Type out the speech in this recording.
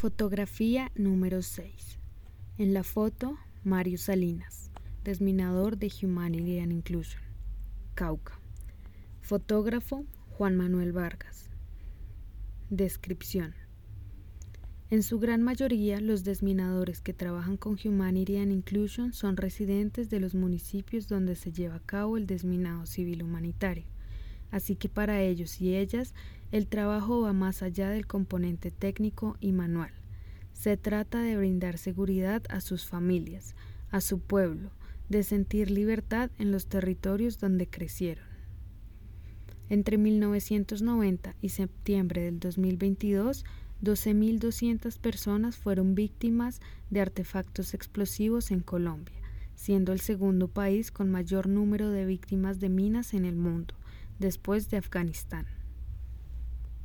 Fotografía número 6. En la foto, Mario Salinas, desminador de Humanity and Inclusion, Cauca. Fotógrafo, Juan Manuel Vargas. Descripción. En su gran mayoría, los desminadores que trabajan con Humanity and Inclusion son residentes de los municipios donde se lleva a cabo el desminado civil humanitario. Así que para ellos y ellas, el trabajo va más allá del componente técnico y manual. Se trata de brindar seguridad a sus familias, a su pueblo, de sentir libertad en los territorios donde crecieron. Entre 1990 y septiembre del 2022, 12.200 personas fueron víctimas de artefactos explosivos en Colombia, siendo el segundo país con mayor número de víctimas de minas en el mundo, después de Afganistán.